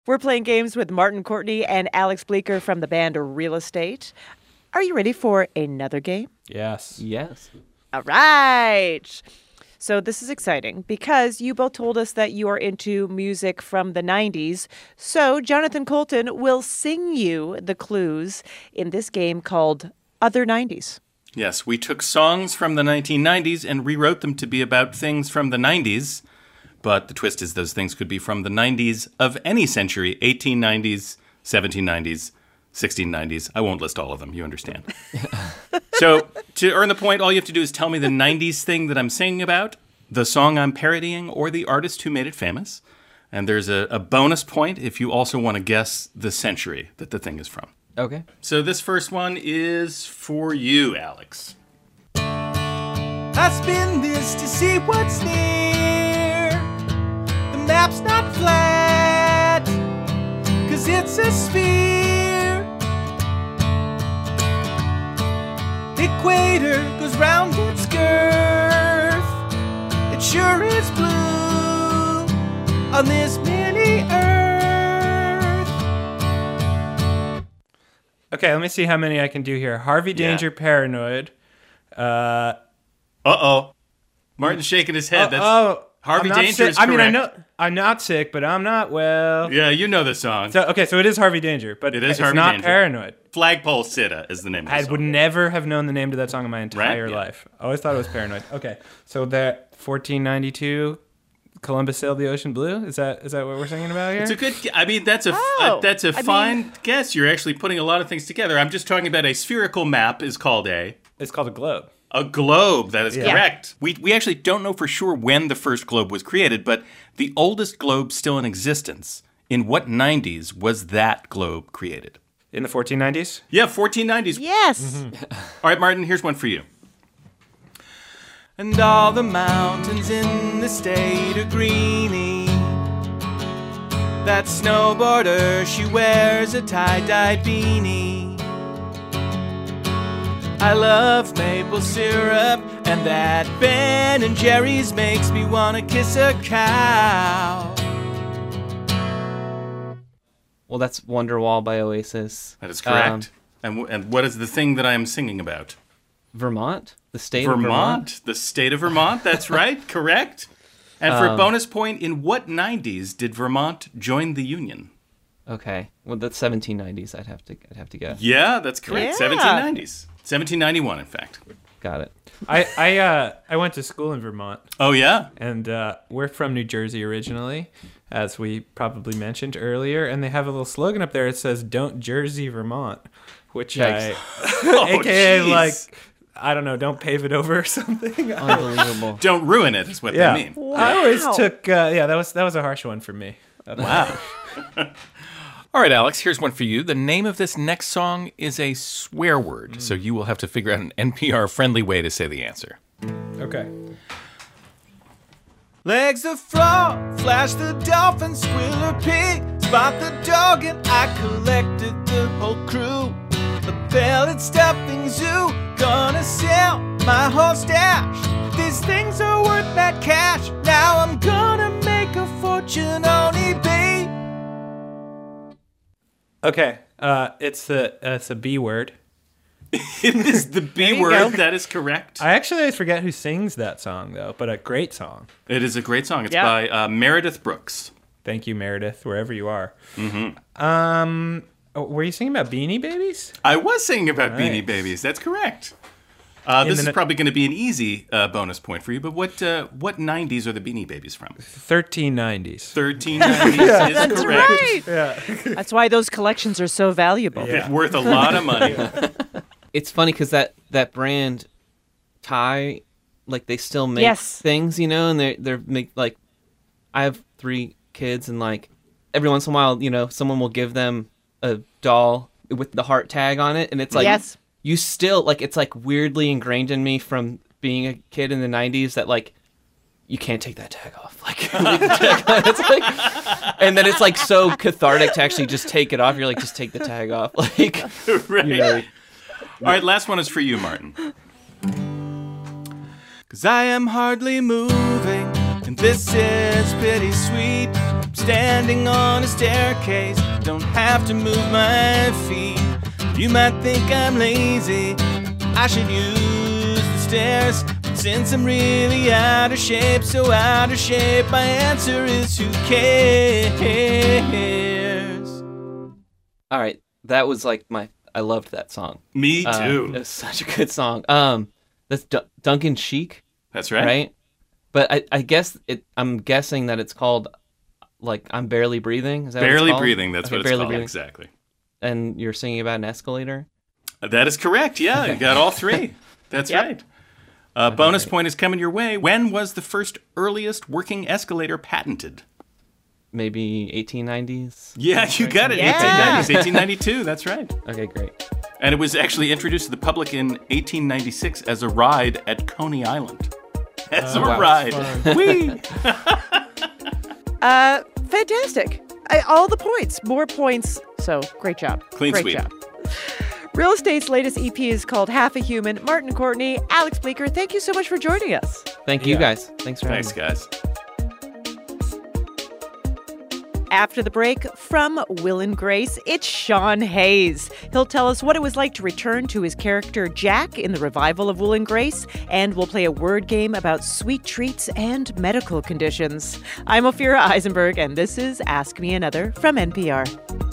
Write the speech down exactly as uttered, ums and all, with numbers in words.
We're playing games with Martin Courtney and Alex Bleeker from the band Real Estate. Are you ready for another game? Yes. Yes. All right. So this is exciting because you both told us that you are into music from the nineties. So Jonathan Colton will sing you the clues in this game called Other nineties. Yes, we took songs from the nineteen nineties and rewrote them to be about things from the nineties. But the twist is those things could be from the nineties of any century, eighteen nineties, seventeen nineties, sixteen nineties. I won't list all of them, you understand. So to earn the point, all you have to do is tell me the nineties thing that I'm singing about, the song I'm parodying, or the artist who made it famous. And there's a, a bonus point if you also want to guess the century that the thing is from. Okay. So this first one is for you, Alex. I spin this to see what's near. The map's not flat, cause it's a sphere. Equator goes round its girth. It sure is blue on this mini Earth. Okay, let me see how many I can do here. Harvey Danger, Yeah. Paranoid. Uh, Uh-oh. Martin's shaking his head. oh, That's oh, Harvey I'm not Danger sick. is I mean, I correct. know I'm not sick, but I'm not well. Yeah, you know the song. So okay, so it is Harvey Danger, but It is it's Harvey not Danger. Paranoid. Flagpole Sitta is the name of the I song. would never have known the name to that song in my entire Yeah. life. I always thought it was Paranoid. Okay, so that fourteen ninety-two, Columbus sailed the ocean blue. Is that is that what we're singing about here? It's a good. I mean, that's a Oh, uh, that's a I fine mean- guess. You're actually putting a lot of things together. I'm just talking about a spherical map is called a It's called a globe. a globe. That is Yeah. correct. We we actually don't know for sure when the first globe was created, but the oldest globe still in existence. In what nineties was that globe created? In the fourteen nineties? Yeah, fourteen nineties. Yes. All right, Martin. Here's one for you. And all the mountains in the state are greeny. That snowboarder, she wears a tie-dyed beanie. I love maple syrup, and that Ben and Jerry's makes me want to kiss a cow. Well, that's Wonderwall by Oasis. That is correct. Um, and w- and what is the thing that I am singing about? Vermont? The state of Vermont? Vermont, the state of Vermont. That's right, correct. And for a bonus point, in what nineties did Vermont join the Union? Okay. Well, that's seventeen nineties. I'd have to. I'd have to guess. Yeah, that's correct. Yeah. seventeen nineties. seventeen ninety-one, in fact. Got it. I I uh I went to school in Vermont, Oh, yeah? and uh, we're from New Jersey originally, as we probably mentioned earlier, and they have a little slogan up there. It says "Don't Jersey Vermont," which Yikes. I, Oh, A K A jeez. like I don't know, don't pave it over or something. Unbelievable. Don't ruin it, is what yeah, they mean. I always Wow. took uh, yeah that was that was a harsh one for me. Wow. All right, Alex, here's one for you. The name of this next song is a swear word, so you will have to figure out an N P R-friendly way to say the answer. Okay. Legs the floor, flash the dolphin, squealer pig, spot the dog, and I collected the whole crew. A pellet stuffing zoo, gonna sell my whole stash. These things are worth that cash. Now I'm gonna make a fortune on eBay. Okay. Uh, it's the uh, it's a B word. It is the B you word. go. That is correct. I actually always forget who sings that song though, but a great song. It is a great song. It's Yeah. by uh, Meredith Brooks. Thank you, Meredith, wherever you are. Mm-hmm. Um, oh, were you singing about Beanie Babies? I was singing about Nice. Beanie Babies. That's correct. Uh, this the is ni- probably going to be an easy uh, bonus point for you, but what uh, what nineties are the Beanie Babies from? Thirteen nineties. thirteen nineties is That's correct. right. Yeah. That's why those collections are so valuable. It's worth a lot of money. It's funny because that that brand tie, like they still make Yes. things, you know, and they they're make like. I have three kids, and like every once in a while, you know, someone will give them a doll with the heart tag on it, and it's like Yes. you still like it's like weirdly ingrained in me from being a kid in the nineties that like you can't take that tag off. Like, leave the tag on. It's like, and then it's like so cathartic to actually just take it off. You're like, just take the tag off. Like, Right. you know, All right, last one is for you, Martin. Cause I am hardly moving, and this is pretty sweet. standing on a staircase, don't have to move my feet. You might think I'm lazy, I should use the stairs. But since I'm really out of shape, so out of shape, my answer is who cares? All right, that was like my. I loved that song. Me Uh, too. it was such a good song. Um, that's D- Duncan Sheik, That's right. right? But I, I guess it. I'm guessing that it's called like I'm barely breathing. Is that what it's Barely called? breathing. That's Okay, what it's barely called. breathing. Exactly. And you're singing about an escalator. That is correct. Yeah, you got all three. That's Yep. right. Uh, bonus point is coming your way. When was the first earliest working escalator patented? Maybe eighteen nineties. Yeah, you got it. Yeah. eighteen nineties, eighteen ninety-two. That's right. Okay, great. And it was actually introduced to the public in eighteen ninety-six as a ride at Coney Island. As a wow. ride. Whee! Uh, fantastic. I, all the points, more points. So great job. Clean great sweep. job. Real Estate's latest E P is called Half a Human. Martin Courtney, Alex Bleeker, thank you so much for joining us. Thank you Yeah. guys. Thanks for having Thanks, me. guys. After the break, from Will and Grace, it's Sean Hayes. He'll tell us what it was like to return to his character Jack in the revival of Will and Grace, and we'll play a word game about sweet treats and medical conditions. I'm Ophira Eisenberg, and this is Ask Me Another from N P R.